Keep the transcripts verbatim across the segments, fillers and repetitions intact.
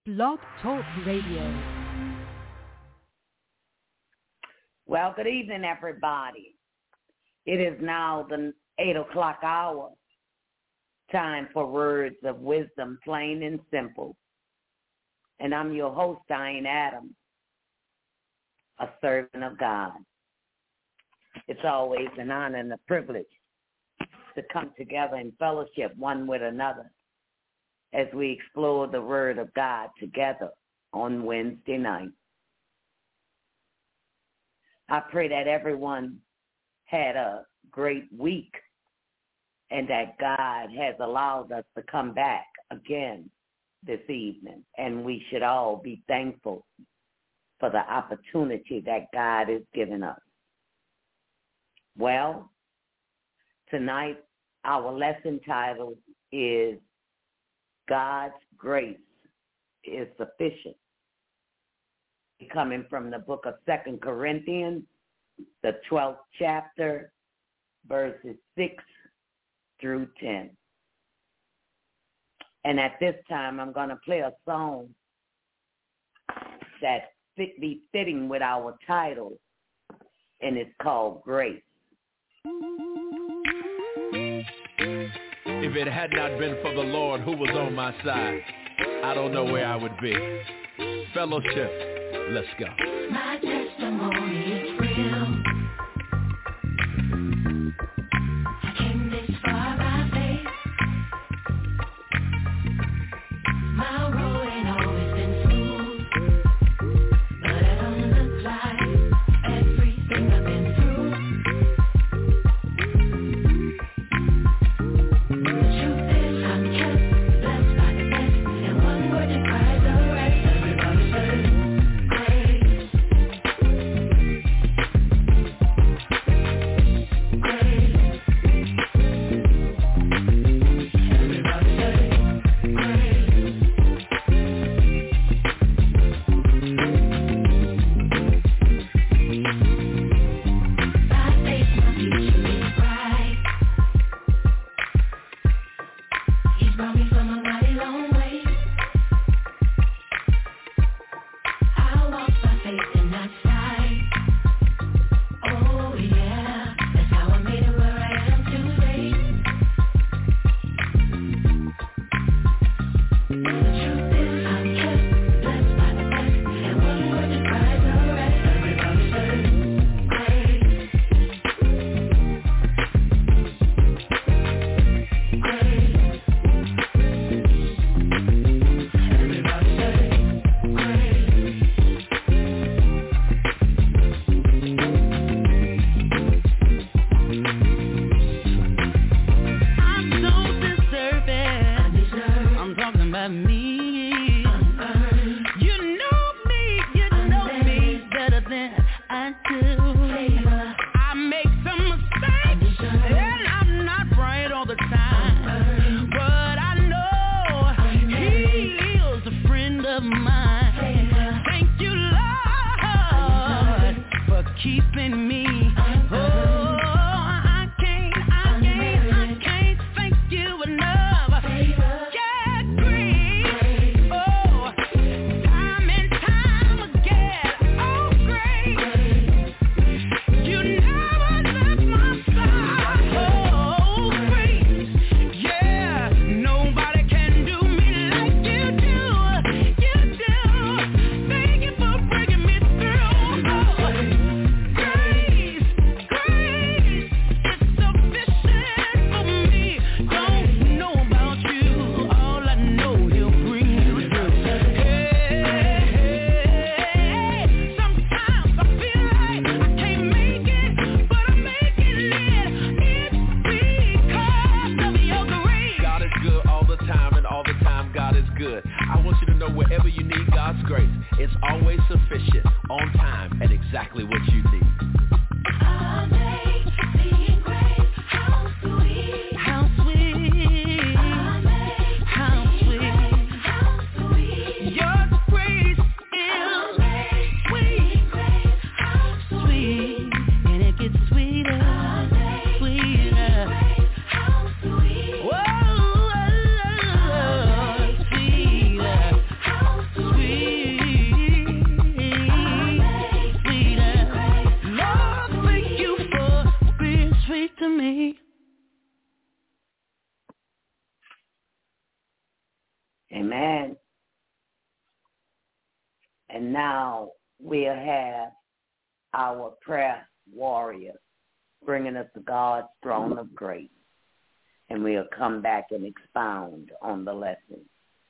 Blog Talk Radio. Well, good evening, everybody. It is now the eight o'clock hour. Time for words of wisdom, plain and simple. And I'm your host, Diane Adams, a servant of God. It's always an honor and a privilege to come together in fellowship one with another as we explore the Word of God together on Wednesday night. I pray that everyone had a great week and that God has allowed us to come back again this evening. And we should all be thankful for the opportunity that God has given us. Well, tonight our lesson title is God's Grace is Sufficient. Coming from the book of Second Corinthians, the twelfth chapter, verses six through ten. And at this time, I'm going to play a song that fit, be fitting with our title, and it's called Grace. If it had not been for the Lord who was on my side, I don't know where I would be. Fellowship, let's go. My testimony is real. I came this far by faith. My road ain't always been smooth, but I don't look like everything I've been through. The truth is I'm kept blessed by the best, and one word describes the rest. Everybody say grace. And now we'll have our prayer warrior bringing us to God's throne of grace. And we'll come back and expound on the lesson.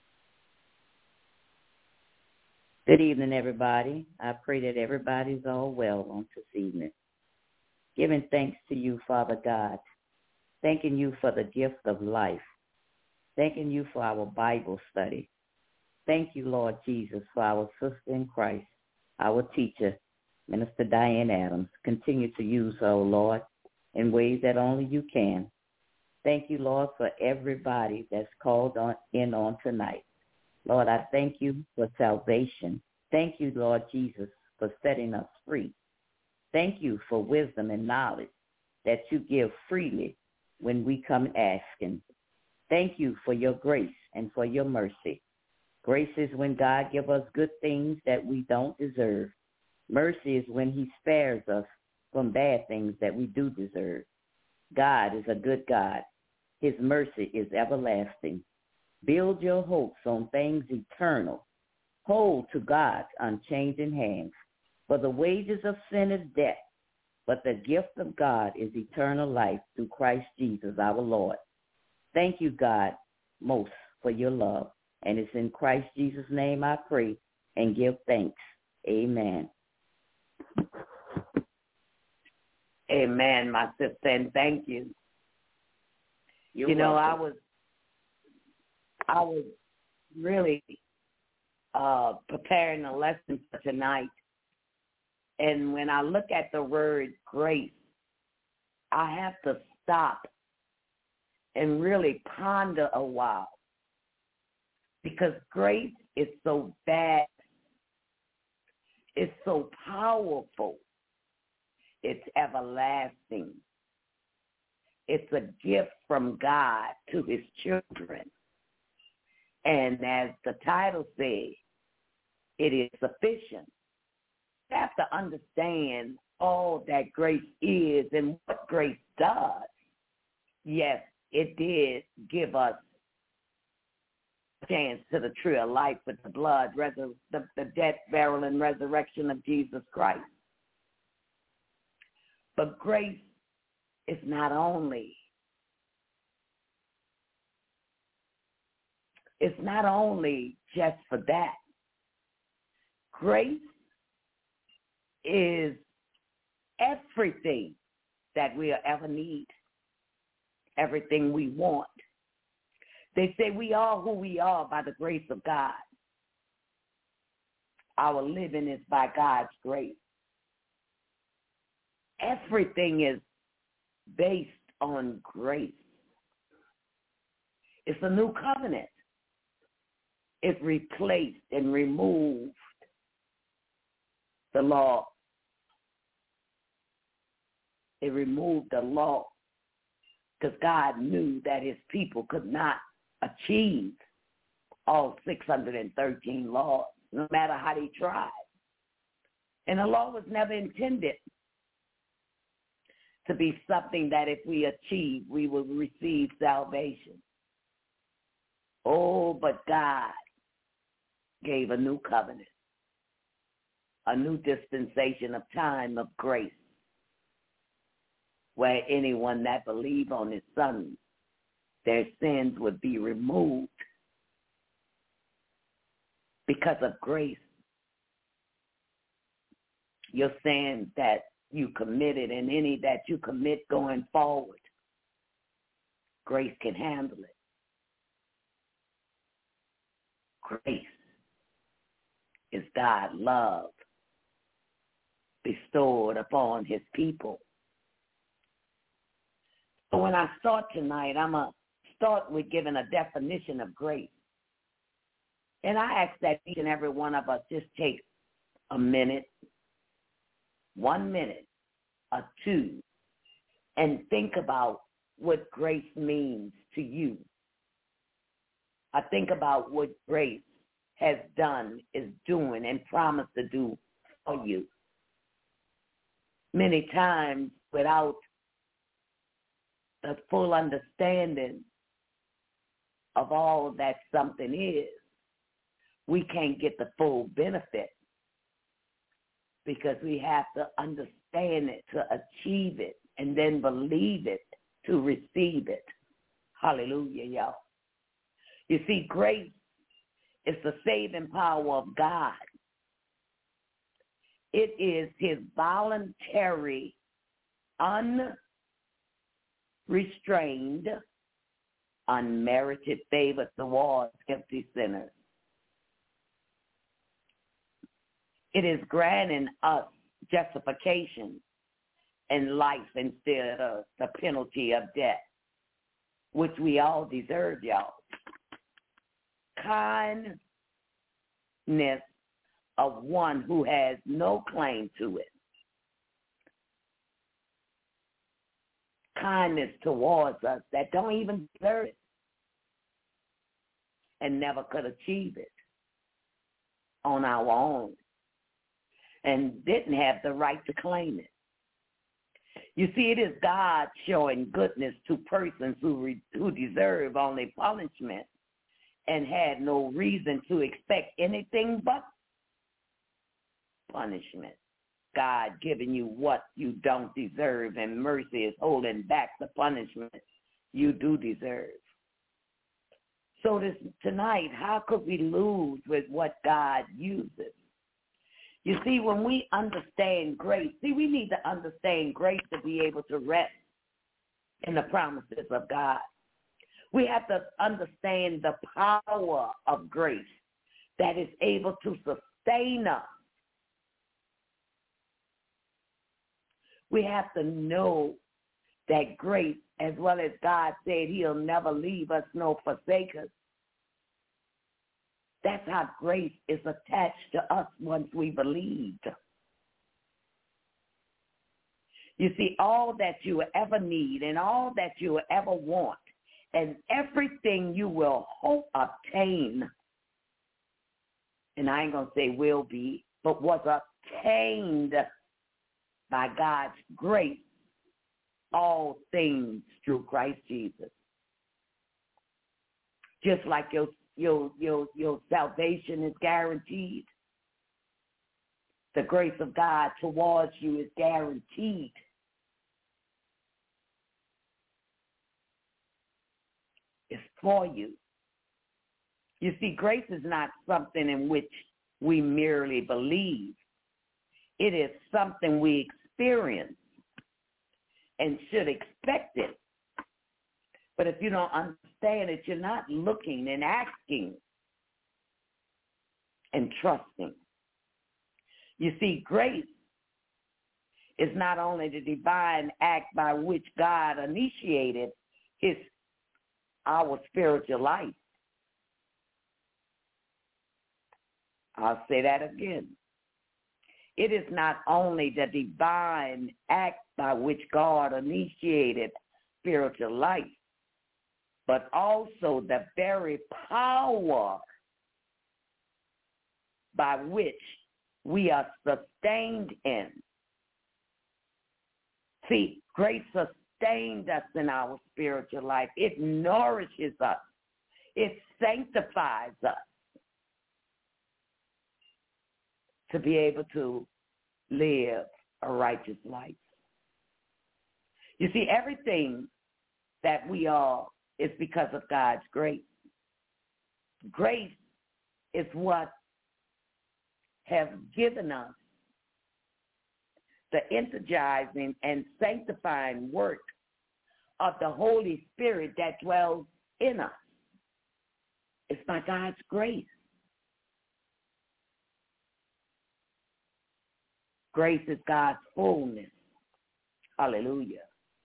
Good evening, everybody. I pray that everybody's all well on this evening. Giving thanks to you, Father God. Thanking you for the gift of life. Thanking you for our Bible study. Thank you, Lord Jesus, for our sister in Christ, our teacher, Minister Diane Adams. Continue to use her, oh Lord, in ways that only you can. Thank you, Lord, for everybody that's called on in on tonight. Lord, I thank you for salvation. Thank you, Lord Jesus, for setting us free. Thank you for wisdom and knowledge that you give freely when we come asking. Thank you for your grace and for your mercy. Grace is when God gives us good things that we don't deserve. Mercy is when he spares us from bad things that we do deserve. God is a good God. His mercy is everlasting. Build your hopes on things eternal. Hold to God's unchanging hands. For the wages of sin is death, but the gift of God is eternal life through Christ Jesus our Lord. Thank you, God, most for your love. And it's in Christ Jesus' name I pray and give thanks. Amen. Amen, my sister, and thank you. You're you know, welcome. I was I was really uh, preparing a lesson for tonight. And when I look at the word grace, I have to stop and really ponder a while. Because grace is so vast. It's so powerful. It's everlasting. It's a gift from God to his children. And as the title says, it is sufficient. You have to understand all that grace is and what grace does. Yes, it did give us a chance to the tree of life with the blood, the, the death, burial, and resurrection of Jesus Christ. But grace is not only, it's not only just for that. Grace is everything that we'll ever need, everything we want. They say we are who we are by the grace of God. Our living is by God's grace. Everything is based on grace. It's a new covenant. It replaced and removed the law. It removed the law because God knew that his people could not achieve all six hundred thirteen laws, no matter how they tried. And the law was never intended to be something that if we achieve, we will receive salvation. Oh, but God gave a new covenant, a new dispensation of time of grace, where anyone that believe on his son, their sins would be removed because of grace. Your sins that you committed and any that you commit going forward, grace can handle it. Grace is God's love bestowed upon his people. So when I start tonight, I'm going to start with giving a definition of grace. And I ask that each and every one of us just take a minute, one minute or two, and think about what grace means to you. I think about what grace has done, is doing, and promised to do for you. Many times without the full understanding of all that something is, we can't get the full benefit because we have to understand it to achieve it and then believe it to receive it. Hallelujah, y'all. You see, grace is the saving power of God. It is his voluntary, unrestrained, unmerited favor towards guilty sinners. It is granting us justification and life instead of the penalty of death, which we all deserve, y'all. Kindness of one who has no claim to it. Kindness towards us that don't even deserve it and never could achieve it on our own and didn't have the right to claim it. You see, it is God showing goodness to persons who re- who deserve only punishment and had no reason to expect anything but punishment. God giving you what you don't deserve, and mercy is holding back the punishment you do deserve. So this tonight, how could we lose with what God uses? You see, when we understand grace, see, we need to understand grace to be able to rest in the promises of God. We have to understand the power of grace that is able to sustain us. We have to know that grace, as well as God said he'll never leave us nor forsake us. That's how grace is attached to us once we believed. You see, all that you will ever need and all that you will ever want and everything you will hope obtain, and I ain't going to say will be, but was obtained by God's grace, all things through Christ Jesus. Just like your your your your salvation is guaranteed, the grace of God towards you is guaranteed. It's for you. You see, grace is not something in which we merely believe. It is something we experience and should expect it. But if you don't understand it, you're not looking and asking and trusting. You see, grace is not only the divine act by which God initiated his our spiritual life. I'll say that again. It is not only the divine act by which God initiated spiritual life, but also the very power by which we are sustained in. See, grace sustained us in our spiritual life. It nourishes us. It sanctifies us to be able to live a righteous life. You see, everything that we are is because of God's grace. Grace is what has given us the energizing and sanctifying work of the Holy Spirit that dwells in us. It's by God's grace. Grace is God's fullness. Hallelujah.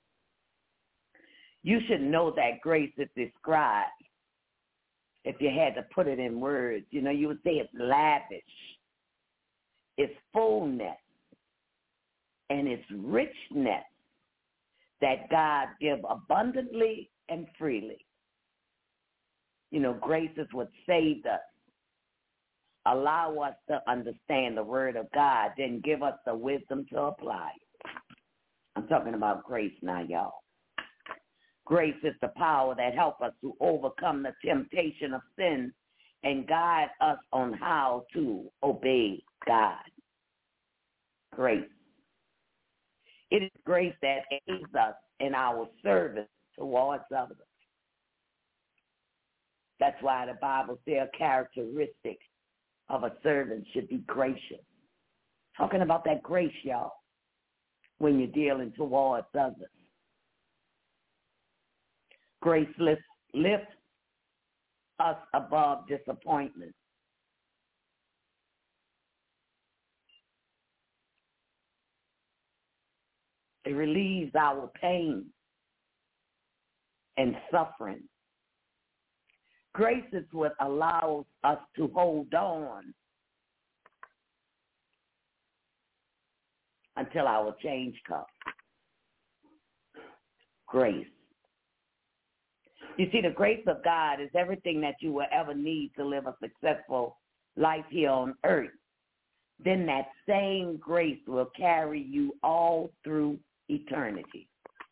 You should know that grace is described. If you had to put it in words, you know, you would say it's lavish, it's fullness, and it's richness that God gives abundantly and freely. You know, grace is what saved us. Allow us to understand the word of God, then give us the wisdom to apply it. I'm talking about grace now, y'all. Grace is the power that helps us to overcome the temptation of sin and guide us on how to obey God. Grace. It is grace that aids us in our service towards others. That's why the Bible says a characteristic of a servant should be gracious. Talking about that grace, y'all, when you're dealing towards others. Grace lifts, lifts us above disappointment. It relieves our pain and suffering. Grace is what allows us to hold on until our change comes. Grace. You see, the grace of God is everything that you will ever need to live a successful life here on earth. Then that same grace will carry you all through eternity.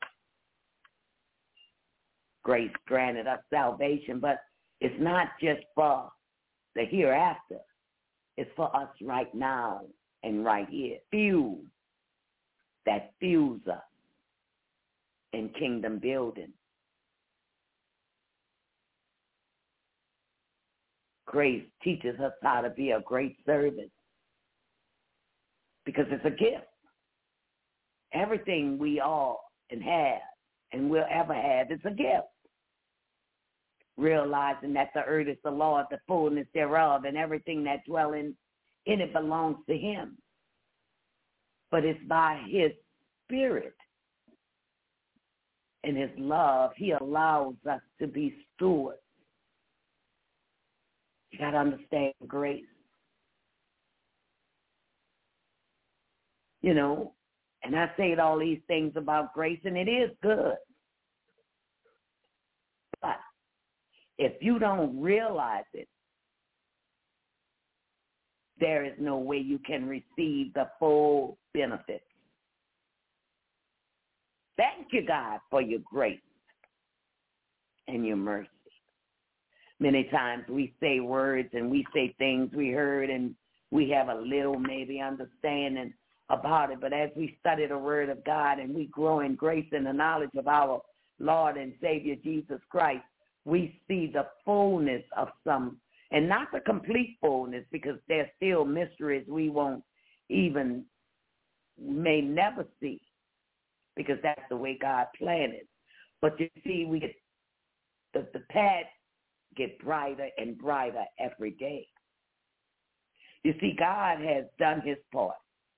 Grace granted us salvation, but it's not just for the hereafter. It's for us right now and right here. Fuel that fuels us in kingdom building. Grace teaches us how to be a great servant because it's a gift. Everything we are and have and will ever have is a gift. Realizing that the earth is the Lord, the fullness thereof, and everything that dwell in, in it belongs to him. But it's by his Spirit and his love, he allows us to be stewards. You got to understand grace. You know, and I say all these things about grace, and it is good. But if you don't realize it, there is no way you can receive the full benefits. Thank you, God, for your grace and your mercy. Many times we say words and we say things we heard and we have a little maybe understanding about it. But as we study the word of God and we grow in grace and the knowledge of our Lord and Savior Jesus Christ, we see the fullness of some, and not the complete fullness, because there's still mysteries we won't even, may never see, because that's the way God planned it. But you see, we get the, the path get brighter and brighter every day. You see, God has done his part.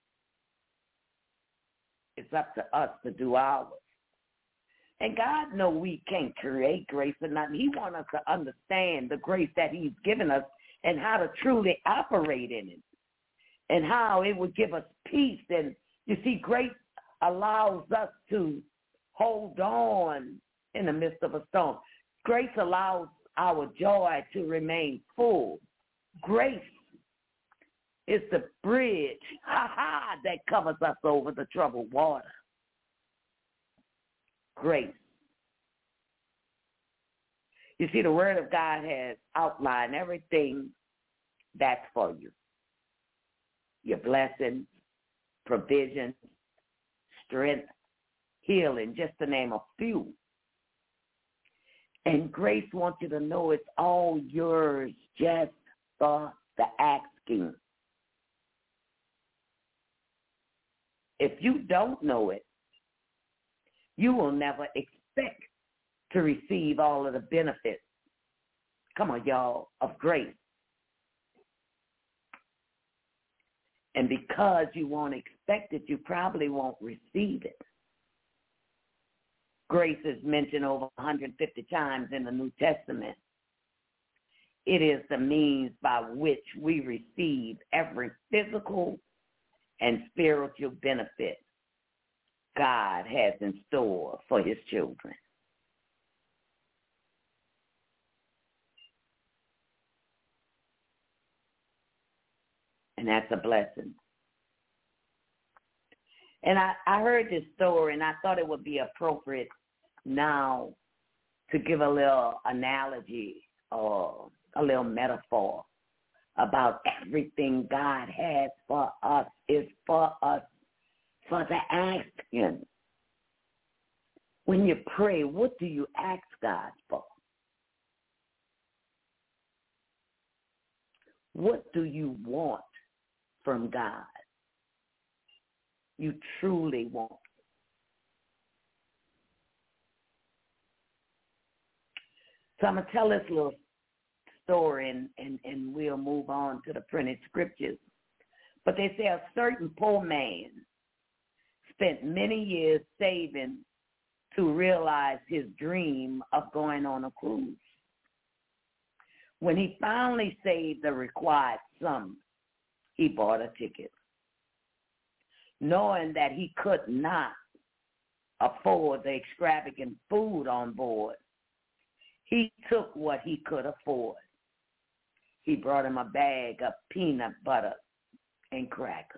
It's up to us to do ours. And God knows we can't create grace or nothing. He wants us to understand the grace that he's given us and how to truly operate in it and how it would give us peace. And you see, grace allows us to hold on in the midst of a storm. Grace allows our joy to remain full. Grace is the bridge, ha ha, that covers us over the troubled water. Grace. You see, the word of God has outlined everything that's for you. Your blessings, provision, strength, healing, just to name a few. And grace wants you to know it's all yours just for the asking. If you don't know it, you will never expect to receive all of the benefits, come on, y'all, of grace. And because you won't expect it, you probably won't receive it. Grace is mentioned over one hundred fifty times in the New Testament. It is the means by which we receive every physical and spiritual benefit God has in store for his children. And that's a blessing. And I, I heard this story, and I thought it would be appropriate now to give a little analogy or a little metaphor about everything God has for us is for us for the asking. When you pray, what do you ask God for? What do you want from God? You truly want. So I'm going to tell this little story, and, and, and we'll move on to the printed scriptures. But they say a certain poor man spent many years saving to realize his dream of going on a cruise. When he finally saved the required sum, he bought a ticket, knowing that he could not afford the extravagant food on board. He took what he could afford. He brought him a bag of peanut butter and crackers.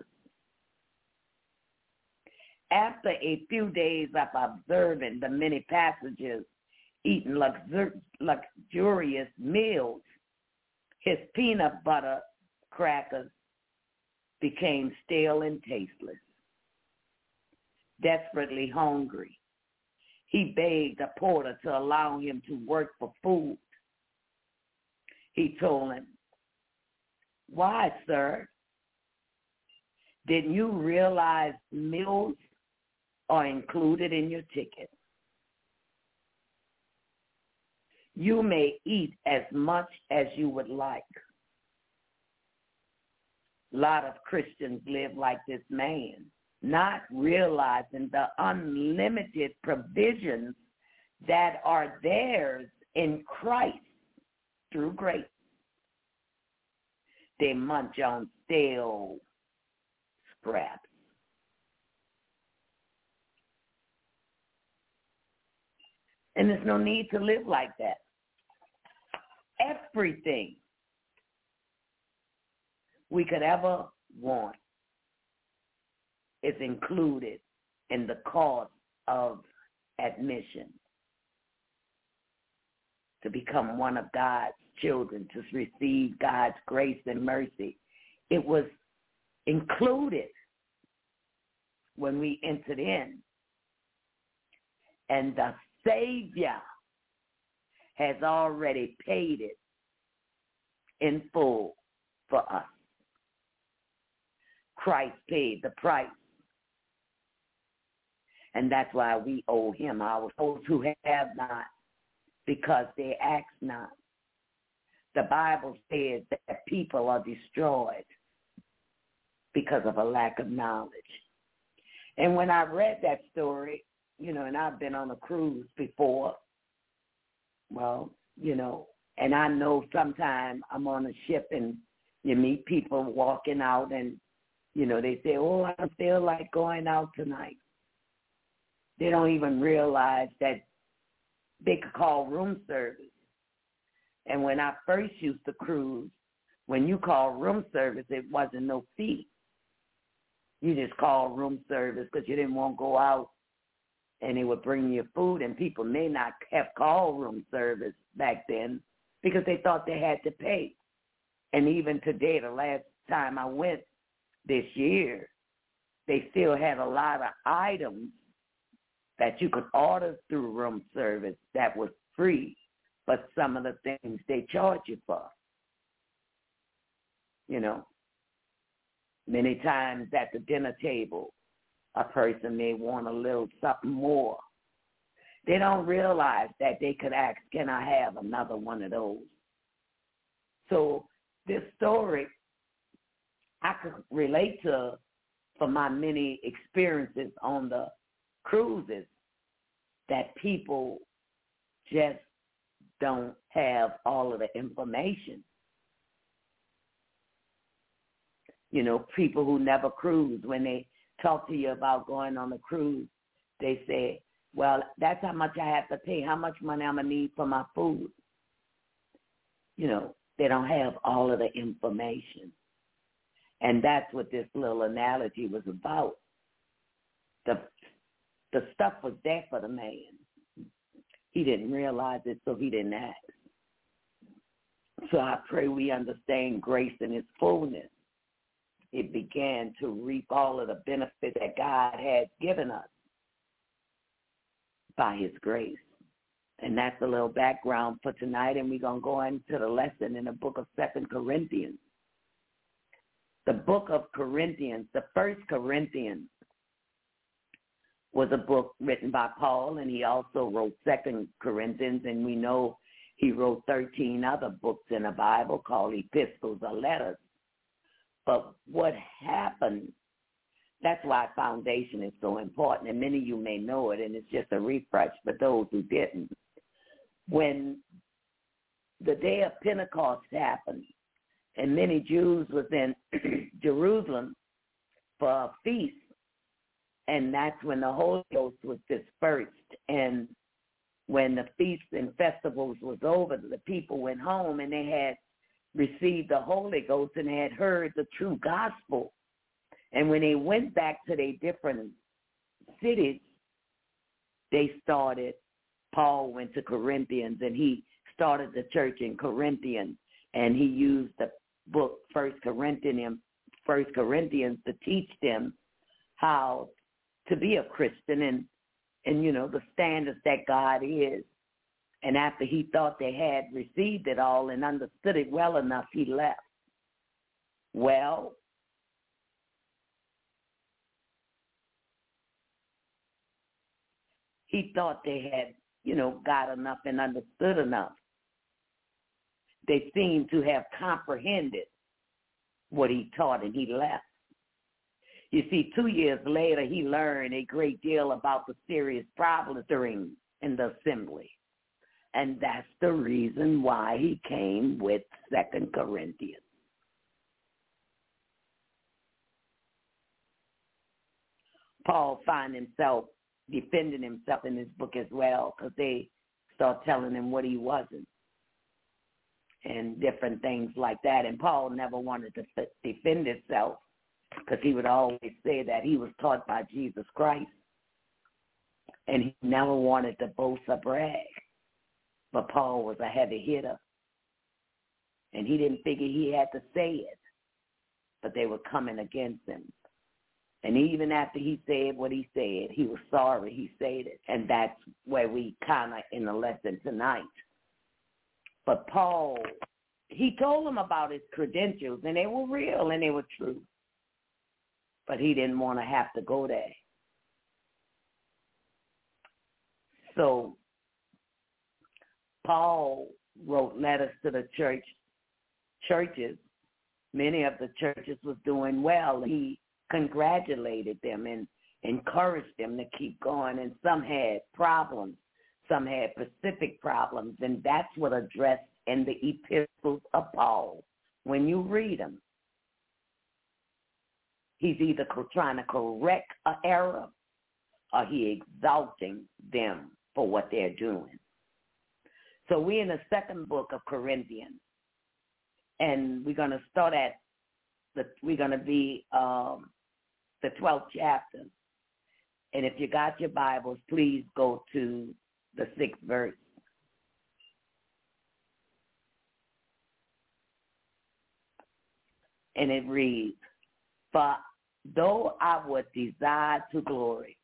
After a few days of observing the many passengers eating luxur- luxurious meals, his peanut butter crackers became stale and tasteless. Desperately hungry, he begged the porter to allow him to work for food. He told him, "Why, sir? Didn't you realize meals are included in your ticket? You may eat as much as you would like." A lot of Christians live like this man, not realizing the unlimited provisions that are theirs in Christ through grace. They munch on stale scraps. And there's no need to live like that. Everything we could ever want is included in the cost of admission to become one of God's children, to receive God's grace and mercy. It was included when we entered in. And the Savior has already paid it in full for us. Christ paid the price. And that's why we owe him our souls who have not, because they ask not. The Bible says that people are destroyed because of a lack of knowledge. And when I read that story, you know, and I've been on a cruise before, well, you know, and I know sometimes I'm on a ship and you meet people walking out and, you know, they say, "Oh, I don't feel like going out tonight." They don't even realize that they could call room service. And when I first used to cruise, when you call room service, it wasn't no fee. You just called room service because you didn't want to go out, and they would bring you food, and people may not have called room service back then because they thought they had to pay. And even today, the last time I went this year, they still had a lot of items that you could order through room service that was free, but some of the things they charge you for. You know, many times at the dinner table, a person may want a little something more. They don't realize that they could ask, "Can I have another one of those?" So this story, I could relate to from my many experiences on the cruises, that people just don't have all of the information. You know, people who never cruise, when they talk to you about going on a cruise, they say, "Well, that's how much I have to pay. How much money I'm going to need for my food?" You know, they don't have all of the information. And that's what this little analogy was about. The the stuff was there for the man. He didn't realize it, so he didn't ask. So I pray we understand grace in its fullness. it began to reap all of the benefits that God had given us by his grace. And that's a little background for tonight, and we're going to go into the lesson in the book of Second Corinthians. The book of Corinthians, the First Corinthians, was a book written by Paul, and he also wrote Second Corinthians, and we know he wrote thirteen other books in the Bible called epistles or letters. But what happened, that's why foundation is so important, and many of you may know it, and it's just a refresh for those who didn't. When the day of Pentecost happened, and many Jews was in Jerusalem for a feast, and that's when the Holy Ghost was dispersed. And when the feasts and festivals was over, the people went home and they had received the Holy Ghost and had heard the true gospel. And when they went back to their different cities, they started, Paul went to Corinthians and he started the church in Corinthians, and he used the book First Corinthians, First Corinthians to teach them how to be a Christian and, and, you know, the standards that God is. And after he thought they had received it all and understood it well enough, he left. Well, he thought they had, you know, got enough and understood enough. They seemed to have comprehended what he taught, and he left. You see, two years later, he learned a great deal about the serious problems during in the assembly. And that's the reason why he came with Second Corinthians. Paul found himself defending himself in this book as well, because they start telling him what he wasn't and different things like that. And Paul never wanted to defend himself, because he would always say that he was taught by Jesus Christ, and he never wanted to boast or brag. But Paul was a heavy hitter, and he didn't figure he had to say it, but they were coming against him. And even after he said what he said, he was sorry he said it, and that's where we kind of in the lesson tonight. But Paul, he told them about his credentials, and they were real and they were true. But he didn't want to have to go there. So Paul wrote letters to the church, churches. Many of the churches was doing well. He congratulated them and encouraged them to keep going. And some had problems. Some had specific problems. And that's what addressed in the epistles of Paul. When you read them, he's either trying to correct an error or he exalting them for what they're doing. So we're in the second book of Corinthians, and we're going to start at the, we're going to be um, the twelfth chapter. And if you got your Bibles, please go to the sixth verse. And it reads, "For though I would desire to glory,"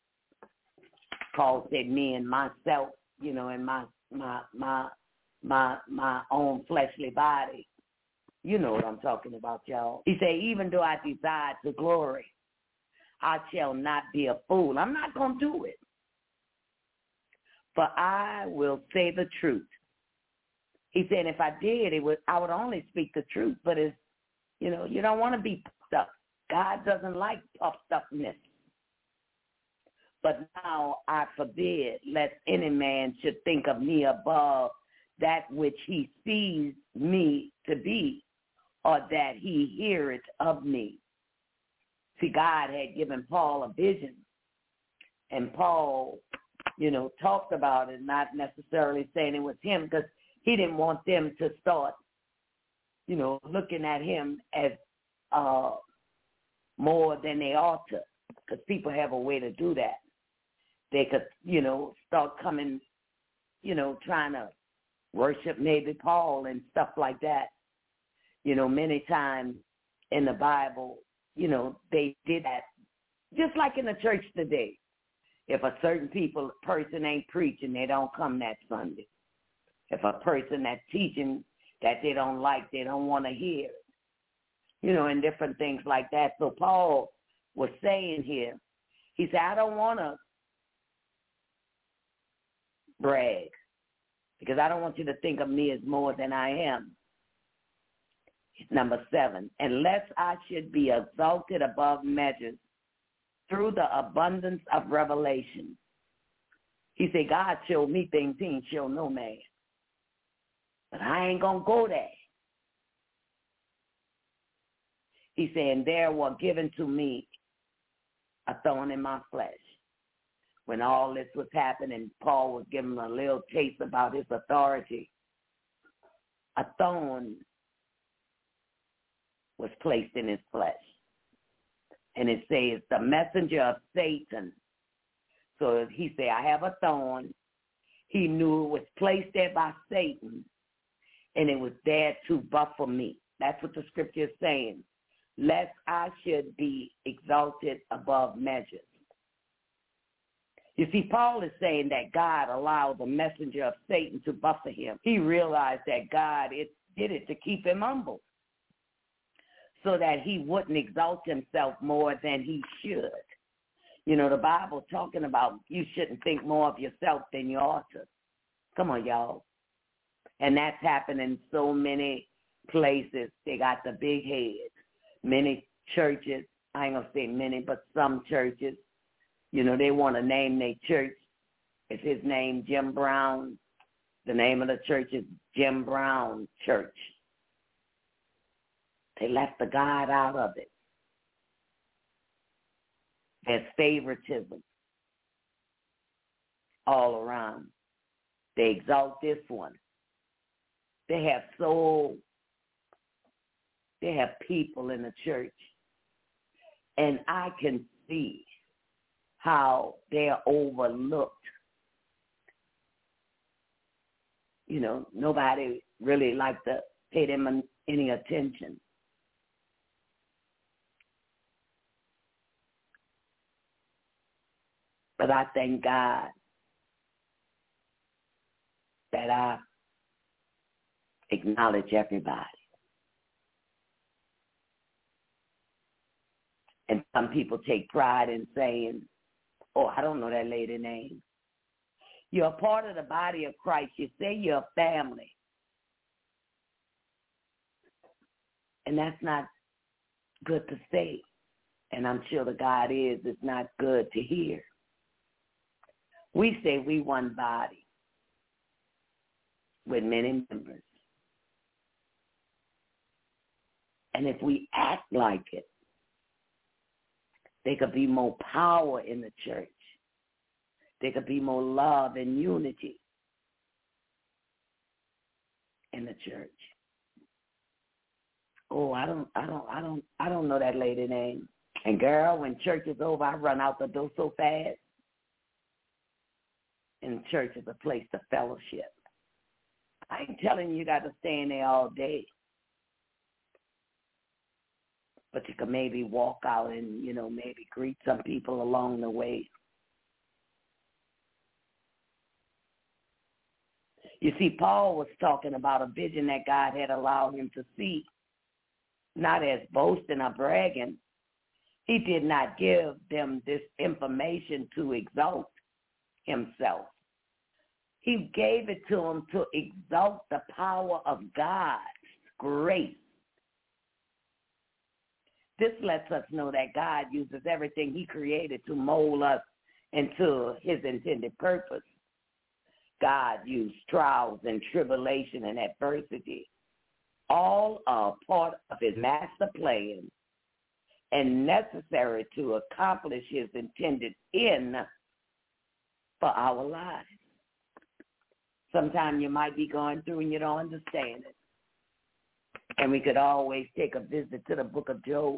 Paul said, me and myself, you know, in my my my my my own fleshly body. You know what I'm talking about, y'all. He said, even though I desire to glory, I shall not be a fool. I'm not going to do it. For I will say the truth. He said, if I did, it would I would only speak the truth. But it's, you know, you don't want to be puffed up. God doesn't like puffed upness. But now I forbid, lest any man should think of me above that which he sees me to be, or that he heareth of me. See, God had given Paul a vision, and Paul, you know, talked about it, not necessarily saying it was him, because he didn't want them to start, you know, looking at him as uh, more than they ought to, because people have a way to do that. They could, you know, start coming, you know, trying to worship maybe Paul and stuff like that. You know, many times in the Bible, you know, they did that. Just like in the church today. If a certain people, person ain't preaching, they don't come that Sunday. If a person that's teaching that they don't like, they don't want to hear it. You know, and different things like that. So Paul was saying here, he said, I don't want to brag because I don't want you to think of me as more than I am. Number seven, unless I should be exalted above measures through the abundance of revelation. He said, God showed me things he ain't show no man. But I ain't going to go there. He said, and there were given to me a thorn in my flesh. When all this was happening, Paul was giving a little taste about his authority. A thorn was placed in his flesh. And it says, the messenger of Satan. So if he said, I have a thorn, he knew it was placed there by Satan, and it was there to buffet me. That's what the scripture is saying. Lest I should be exalted above measures. You see, Paul is saying that God allowed the messenger of Satan to buffet him. He realized that God it, did it to keep him humble, so that he wouldn't exalt himself more than he should. You know, the Bible talking about you shouldn't think more of yourself than you ought to. Come on, y'all. And that's happened in so many places. They got the big heads. Many churches, I ain't going to say many, but some churches, you know, they want to name their church. Is his name Jim Brown? The name of the church is Jim Brown Church. They left the God out of it. There's favoritism all around. They exalt this one. They have so, they have people in the church, and I can see how they're overlooked. You know, nobody really like to pay them any attention. But I thank God that I acknowledge everybody. And some people take pride in saying, oh, I don't know that lady's name. You're a part of the body of Christ. You say you're a family. And that's not good to say. And I'm sure the God is, it's not good to hear. We say we one body with many members. And if we act like it, there could be more power in the church. There could be more love and unity in the church. Oh, I don't, I don't, I don't, I don't know that lady's name. And girl, when church is over, I run out the door so fast. And church is a place to fellowship. I ain't telling you you got to stay in there all day. But you can maybe walk out and, you know, maybe greet some people along the way. You see, Paul was talking about a vision that God had allowed him to see, not as boasting or bragging. He did not give them this information to exalt himself. He gave it to them to exalt the power of God's grace. This lets us know that God uses everything he created to mold us into his intended purpose. God used trials and tribulation and adversity. All are part of his master plan and necessary to accomplish his intended end for our lives. Sometimes you might be going through and you don't understand it. And we could always take a visit to the book of Job.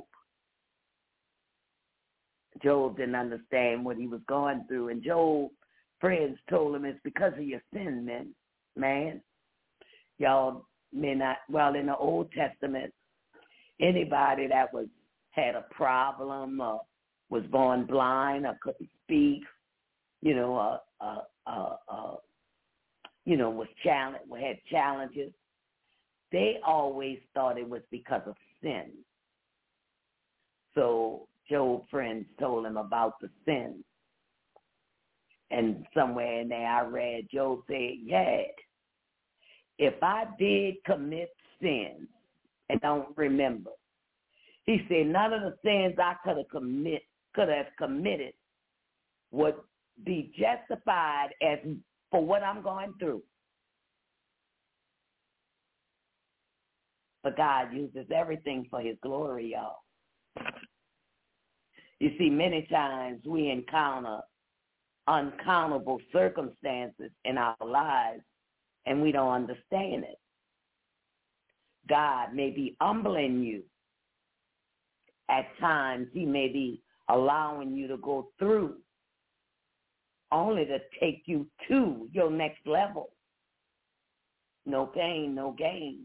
Job didn't understand what he was going through. And Job's friends told him it's because of your sin, man. man. Y'all may not, well, in the Old Testament, Anybody that was had a problem or was born blind or couldn't speak, you know, uh, uh, uh, uh, you know, was challenge, had challenges, they always thought it was because of sin. So Job's friends told him about the sin. And somewhere in there I read Job said, yeah, if I did commit sins and don't remember, he said none of the sins I could have commit could have committed would be justified as for what I'm going through. But God uses everything for his glory, y'all. You see, many times we encounter uncountable circumstances in our lives and we don't understand it. God may be humbling you. At times he may be allowing you to go through only to take you to your next level. No pain, no gain.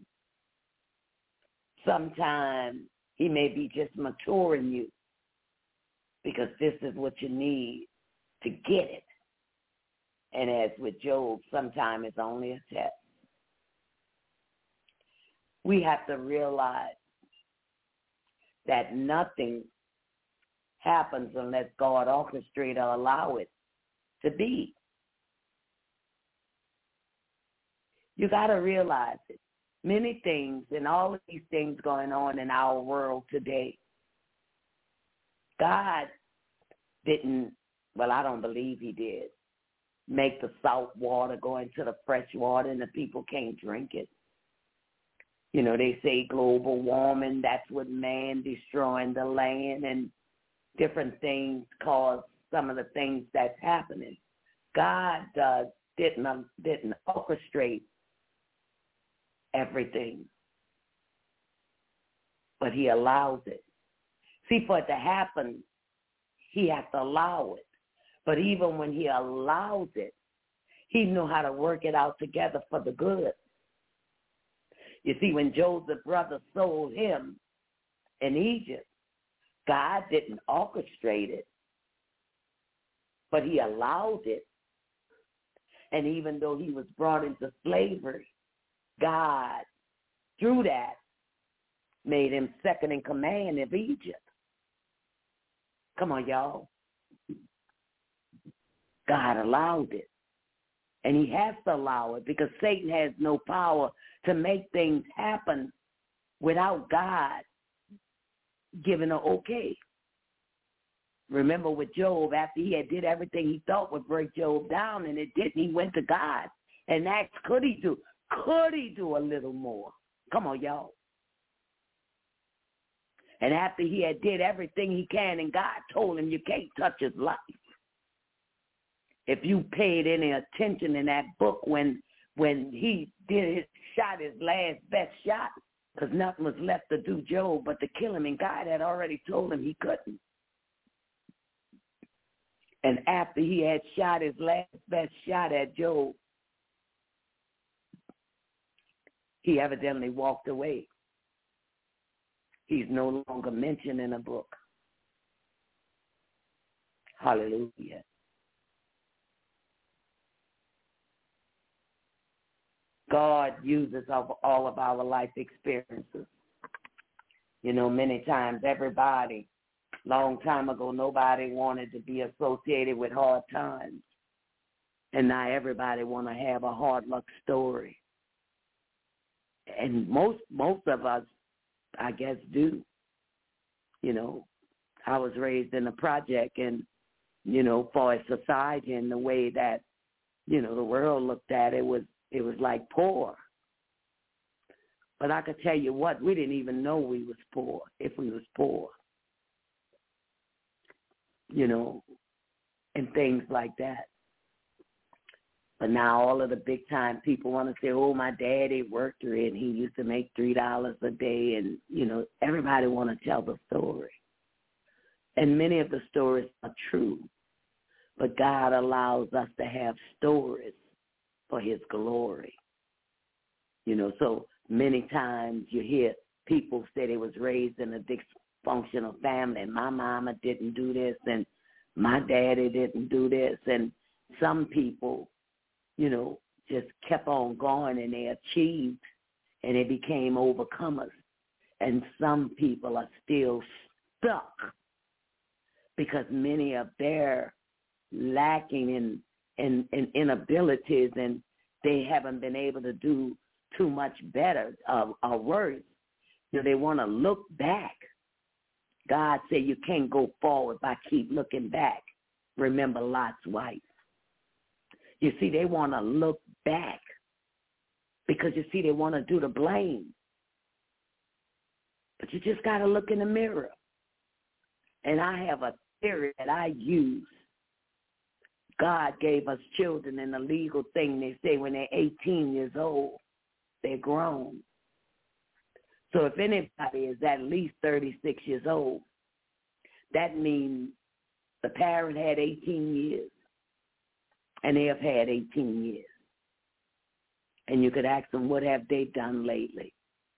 Sometimes he may be just maturing you because this is what you need to get it. And as with Job, sometimes it's only a test. We have to realize that nothing happens unless God orchestrates or allow it to be. You got to realize it. Many things and all of these things going on in our world today, God didn't, well, I don't believe he did, make the salt water go into the fresh water and the people can't drink it. You know, they say global warming, that's what man destroying the land and different things cause some of the things that's happening. God uh, didn't, didn't orchestrate everything, but he allows it. See, for it to happen, he has to allow it. But even when he allows it, he knew how to work it out together for the good. You see, when Joseph's brother sold him in Egypt, God didn't orchestrate it, but he allowed it. And even though he was brought into slavery, God, through that, made him second in command of Egypt. Come on, y'all. God allowed it. And he has to allow it because Satan has no power to make things happen without God giving an okay. Remember with Job, after he had did everything he thought would break Job down, and it didn't, he went to God and asked, could he do, could he do a little more? Come on, y'all. And after he had did everything he can, and God told him, you can't touch his life. If you paid any attention in that book when when he did his shot, his last best shot, because nothing was left to do Job but to kill him, and God had already told him he couldn't. And after he had shot his last best shot at Job, he evidently walked away. He's no longer mentioned in a book. Hallelujah. God uses all of our life experiences. You know, many times everybody, long time ago, nobody wanted to be associated with hard times. And now everybody want to have a hard luck story. And most most of us, I guess, do. You know, I was raised in a project, and, you know, for a society and the way that, you know, the world looked at it was, it was like poor. But I could tell you what, we didn't even know we was poor, if we was poor. You know, and things like that. But now all of the big-time people want to say, oh, my daddy worked here, and he used to make three dollars a day. And, you know, everybody want to tell the story. And many of the stories are true. But God allows us to have stories for his glory. You know, so many times you hear people say they was raised in a dysfunctional family, and my mama didn't do this, and my daddy didn't do this. And some people, you know, just kept on going, and they achieved, and they became overcomers. And some people are still stuck because many of their lacking in, in, in inabilities, and they haven't been able to do too much better uh, or worse. You know, they want to look back. God said you can't go forward by keep looking back. Remember Lot's wife. You see, they want to look back because, you see, they want to do the blame. But you just got to look in the mirror. And I have a theory that I use. God gave us children, and the legal thing, they say when they're eighteen years old, they're grown. So if anybody is at least thirty-six years old, that means the parent had eighteen years, and they have had eighteen years. And you could ask them, what have they done lately?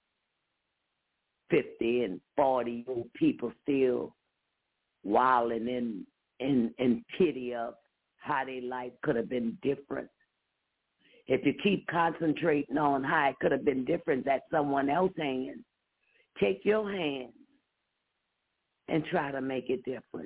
fifty and forty-year-old people still wilding in, in, in pity of how their life could have been different. If you keep concentrating on how it could have been different at someone else's hand, take your hand and try to make it different.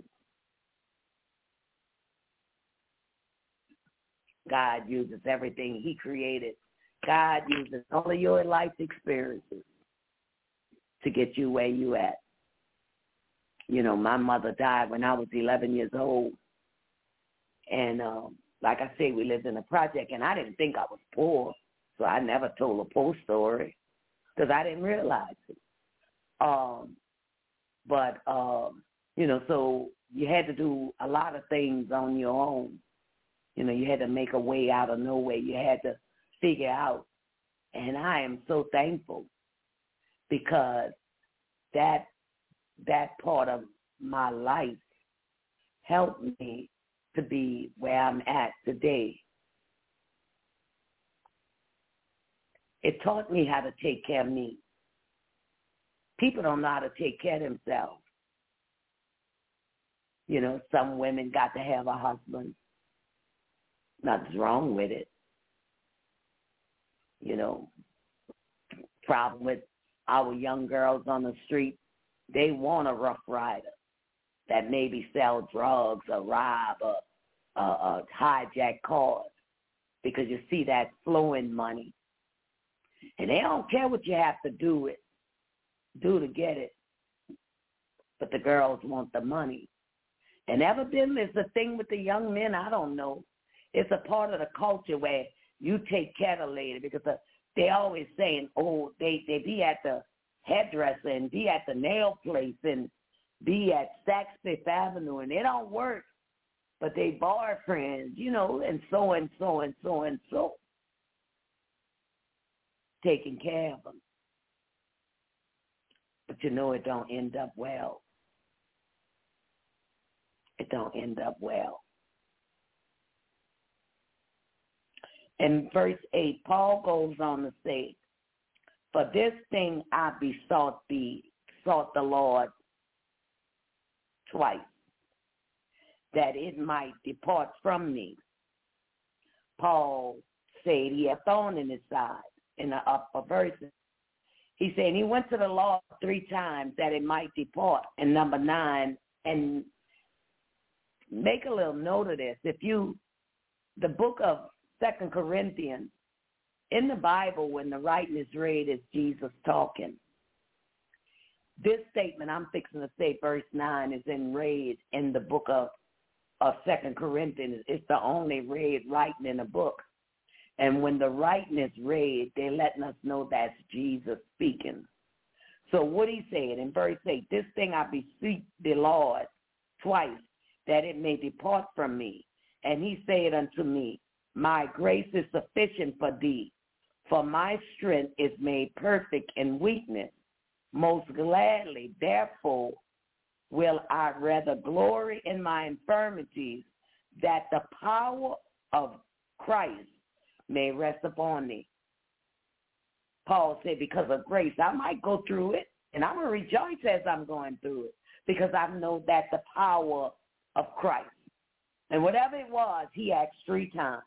God uses everything he created. God uses all of your life experiences to get you where you at. You know, my mother died when I was eleven years old. And um, like I say, we lived in a project, and I didn't think I was poor, so I never told a poor story because I didn't realize it. Um, but, um, you know, so you had to do a lot of things on your own. You know, you had to make a way out of no way. You had to figure out. And I am so thankful because that that part of my life helped me to be where I'm at today. It taught me how to take care of me. People don't know how to take care of themselves. You know, some women got to have a husband. Nothing's wrong with it. You know, problem with our young girls on the street, they want a rough rider that maybe sell drugs or rob or uh, uh, hijack cars because you see that flowing money. And they don't care what you have to do it, do to get it. But the girls want the money. And evidently it's the thing with the young men, I don't know. It's a part of the culture where you take care of the lady because the, they always saying, oh, they, they be at the hairdresser and be at the nail place and be at Saks Fifth Avenue, and they don't work, but they boyfriends, you know, and so and so and so and so, taking care of them. But you know it don't end up well. It don't end up well. In verse eight, Paul goes on to say, for this thing I besought thee, sought the Lord twice, that it might depart from me. Paul said he had thorn in his side in the upper verses. He said he went to the Lord three times that it might depart. And number nine, and make a little note of this. If you, the book of Second Corinthians, in the Bible, when the writing is read, it's Jesus talking. This statement I'm fixing to say, verse nine, is in read in the book of, of Second Corinthians. It's the only read writing in the book. And when the writing is read, they're letting us know that's Jesus speaking. So what he said in verse eight, this thing I beseech the Lord twice, that it may depart from me. And he said unto me, my grace is sufficient for thee, for my strength is made perfect in weakness. Most gladly, therefore, will I rather glory in my infirmities, that the power of Christ may rest upon me. Paul said, because of grace, I might go through it. And I'm going to rejoice as I'm going through it because I know that's the power of Christ. And whatever it was, he asked three times.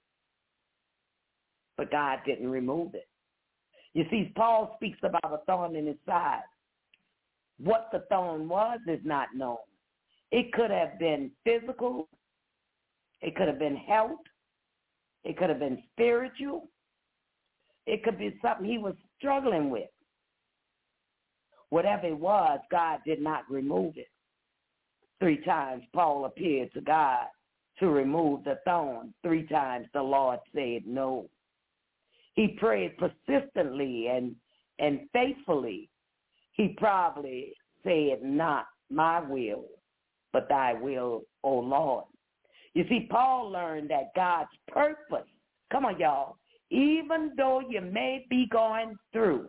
But God didn't remove it. You see, Paul speaks about a thorn in his side. What the thorn was is not known. It could have been physical. It could have been health. It could have been spiritual. It could be something he was struggling with. Whatever it was, God did not remove it. Three times Paul appeared to God to remove the thorn. Three times the Lord said no. He prayed persistently and, and faithfully. He probably said, not my will, but thy will, O Lord. You see, Paul learned that God's purpose, come on, y'all, even though you may be going through,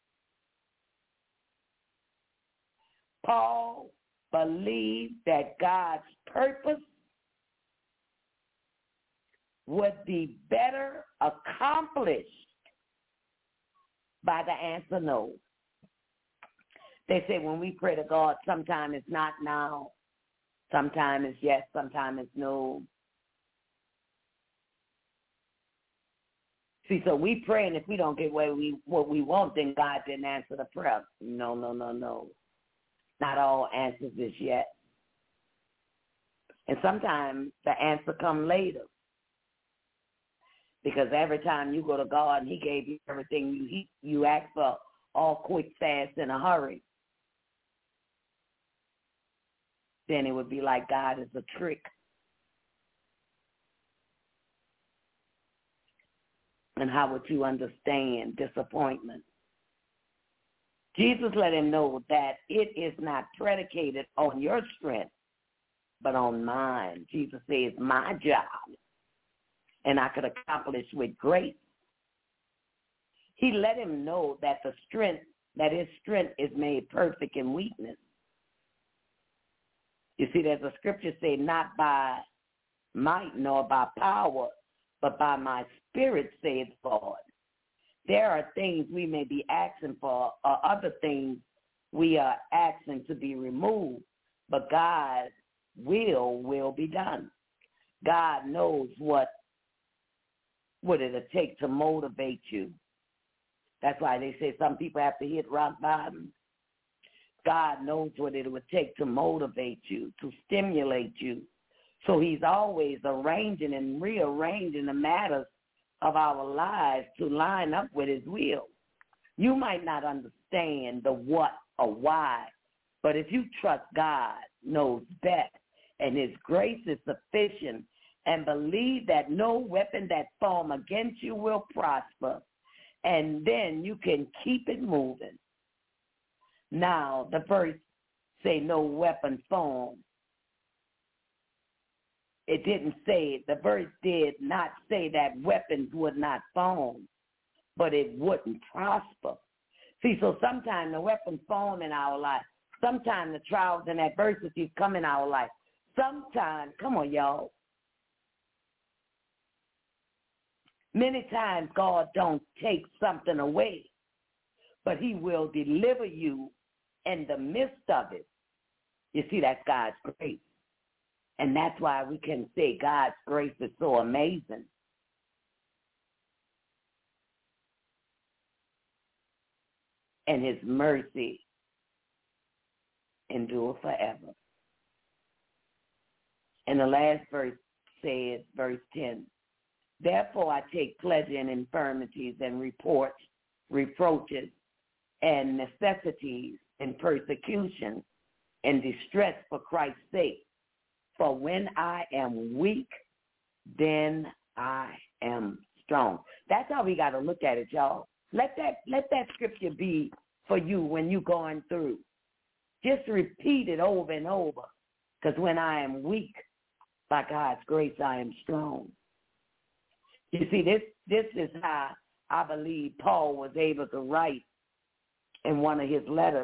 Paul believed that God's purpose would be better accomplished by the answer no. They say when we pray to God, sometimes it's not now, sometimes it's yes, sometimes it's no. See, so we pray, and if we don't get what we, what we want, then God didn't answer the prayer. No, no, no, no. Not all answers is yes. And sometimes the answer comes later. Because every time you go to God and he gave you everything you he, you ask for, all quick, fast, in a hurry, then it would be like God is a trick. And how would you understand disappointment? Jesus let him know that it is not predicated on your strength, but on mine. Jesus says, my job, and I could accomplish with grace. He let him know that the strength, that his strength is made perfect in weakness. You see, there's a scripture say, not by might nor by power, but by my spirit, saith God. There are things we may be asking for, or other things we are asking to be removed, but God's will will be done. God knows what what it'll take to motivate you. That's why they say some people have to hit rock bottom. God knows what it would take to motivate you, to stimulate you. So he's always arranging and rearranging the matters of our lives to line up with his will. You might not understand the what or why, but if you trust God knows best and his grace is sufficient and believe that no weapon that form against you will prosper, and then you can keep it moving. Now, the verse say no weapon formed. It didn't say it. The verse did not say that weapons would not form, but it wouldn't prosper. See, so sometimes the weapons form in our life. Sometimes the trials and adversities come in our life. Sometimes, come on, y'all. Many times God don't take something away, but he will deliver you in the midst of it. You see, that's God's grace. And that's why we can say God's grace is so amazing. And his mercy endure forever. And the last verse says, verse ten, therefore I take pleasure in infirmities and reports, reproaches, and necessities and persecution and distress for Christ's sake. For when I am weak, then I am strong. That's how we got to look at it, y'all. Let that let that scripture be for you when you're going through. Just repeat it over and over. Because when I am weak, by God's grace, I am strong. You see, this this is how I believe Paul was able to write in one of his letters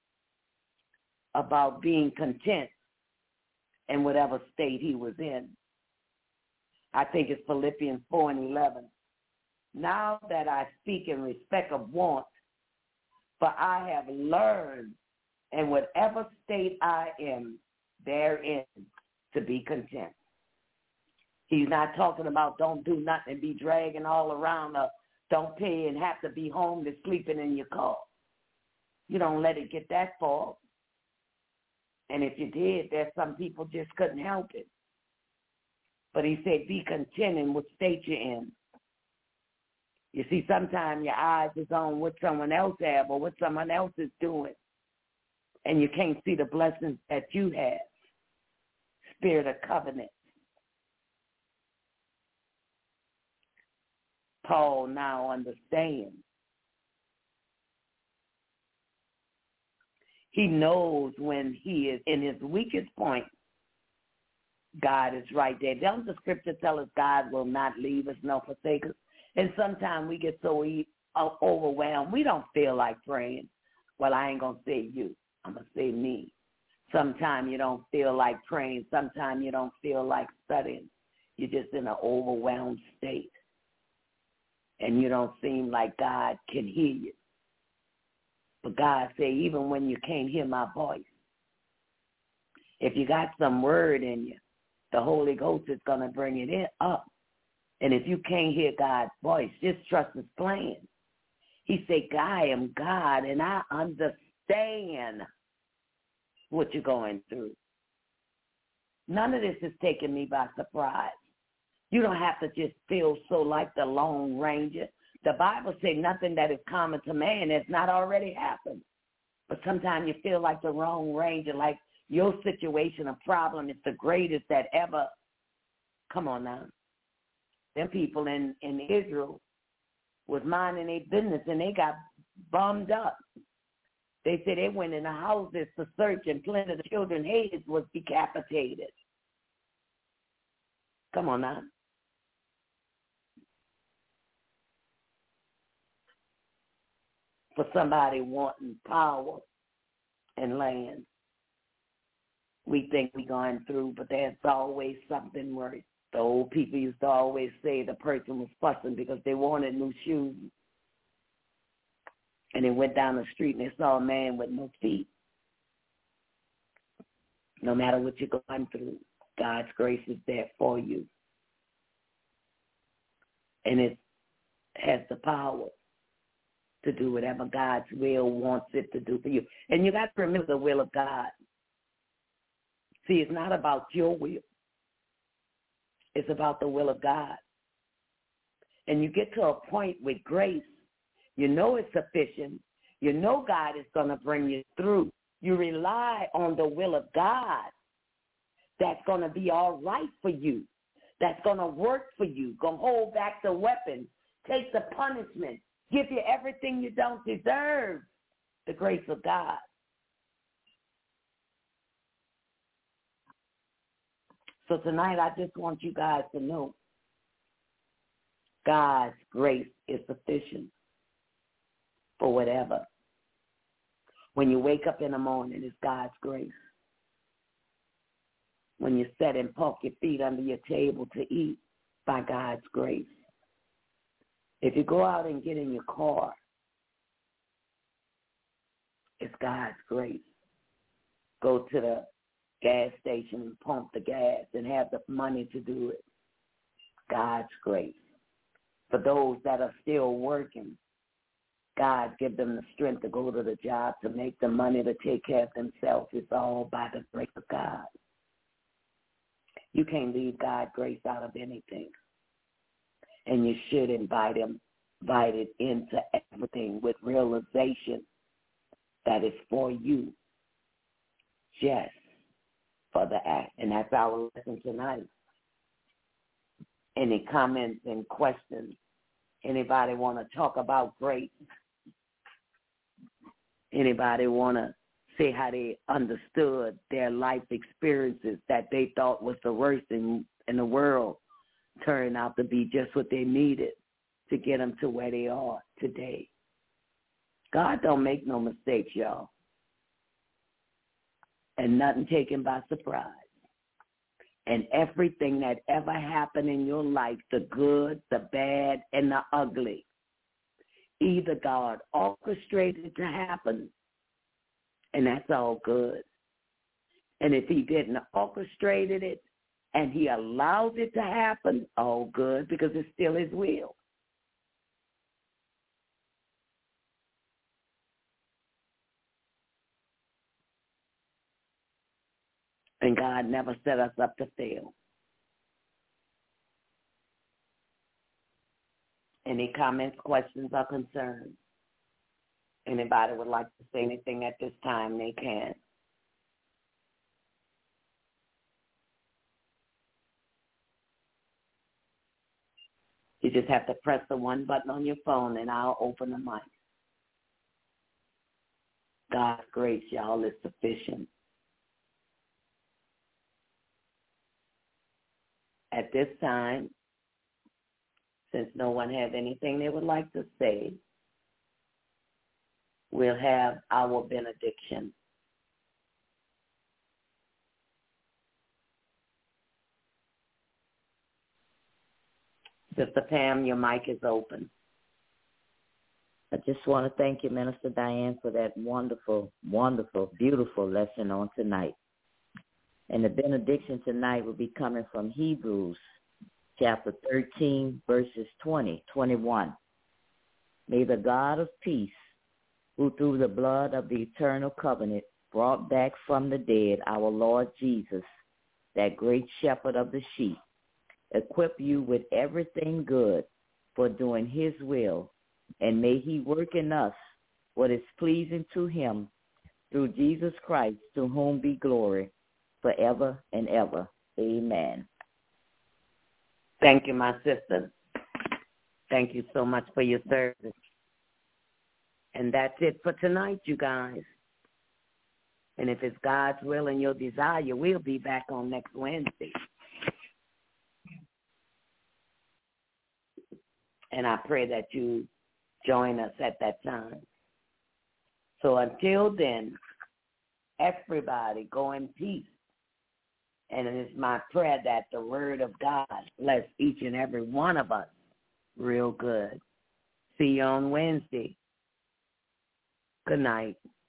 about being content in whatever state he was in. I think it's Philippians four and eleven. Now that I speak in respect of want, For I have learned in whatever state I am therein to be content. He's not talking about don't do nothing and be dragging all around or don't pay and have to be home to sleeping in your car. You don't let it get that far. And if you did, there's some people just couldn't help it. But he said, be content in what state you're in. You see, sometimes your eyes is on what someone else have or what someone else is doing, and you can't see the blessings that you have. Spirit of covenant. Paul now understands. He knows when he is in his weakest point, God is right there. Doesn't the scripture tell us God will not leave us nor forsake us? And sometimes we get so overwhelmed, we don't feel like praying. Well, I ain't going to say you. I'm going to say me. Sometimes you don't feel like praying. Sometimes you don't feel like studying. You're just in an overwhelmed state. And you don't seem like God can hear you. But God say, even when you can't hear my voice, if you got some word in you, the Holy Ghost is going to bring it in up. And if you can't hear God's voice, just trust his plan. He said, I am God, and I understand what you're going through. None of this is taking me by surprise. You don't have to just feel so like the Lone Ranger. The Bible says nothing that is common to man has not already happened. But sometimes you feel like the Lone Ranger, like your situation or problem is the greatest that ever. Come on now. Them people in, in Israel was minding their business and they got bummed up. They said they went in the houses to search and plenty of the children's heads was decapitated. Come on now. For somebody wanting power and land, we think we're going through, but there's always something worse. The old people used to always say the person was fussing because they wanted new shoes. And they went down the street and they saw a man with no feet. No matter what you're going through, God's grace is there for you. And it has the power to do whatever God's will wants it to do for you. And you got to remember the will of God. See, it's not about your will. It's about the will of God. And you get to a point with grace, you know it's sufficient. You know God is going to bring you through. You rely on the will of God that's going to be all right for you, that's going to work for you, going to hold back the weapon, take the punishment, give you everything you don't deserve, the grace of God. So tonight I just want you guys to know God's grace is sufficient for whatever. When you wake up in the morning, it's God's grace. When you sit and poke your feet under your table to eat, by God's grace. If you go out and get in your car, it's God's grace. Go to the gas station and pump the gas and have the money to do it. God's grace. For those that are still working, God give them the strength to go to the job, to make the money, to take care of themselves. It's all by the grace of God. You can't leave God's grace out of anything. And you should invite him, invite it into everything with realization that it's for you. Just for the act. And that's our lesson tonight. Any comments and questions? Anybody want to talk about grace? Anybody want to say how they understood their life experiences that they thought was the worst in, in the world turned out to be just what they needed to get them to where they are today? God don't make no mistakes, y'all. And nothing taken by surprise. And everything that ever happened in your life, the good, the bad, and the ugly, Either God orchestrated it to happen, and that's all good. And if he didn't orchestrate it and he allowed it to happen, all good, because it's still his will. And God never set us up to fail. Any comments, questions, or concerns? Anybody would like to say anything at this time, they can. You just have to press the one button on your phone and I'll open the mic. God's grace, y'all, is sufficient. At this time, since no one has anything they would like to say, we'll have our benediction. Sister Pam, your mic is open. I just want to thank you, Minister Diane, for that wonderful, wonderful, beautiful lesson on tonight. And the benediction tonight will be coming from Hebrews chapter thirteen, verses twenty, twenty-one. May the God of peace, who through the blood of the eternal covenant brought back from the dead our Lord Jesus, that great shepherd of the sheep, equip you with everything good for doing his will, and may he work in us what is pleasing to him through Jesus Christ, to whom be glory forever and ever. Amen. Thank you, my sister. Thank you so much for your service. And that's it for tonight, you guys. And if it's God's will and your desire, we'll be back on next Wednesday. And I pray that you join us at that time. So until then, everybody go in peace. And it is my prayer that the word of God bless each and every one of us real good. See you on Wednesday. Good night.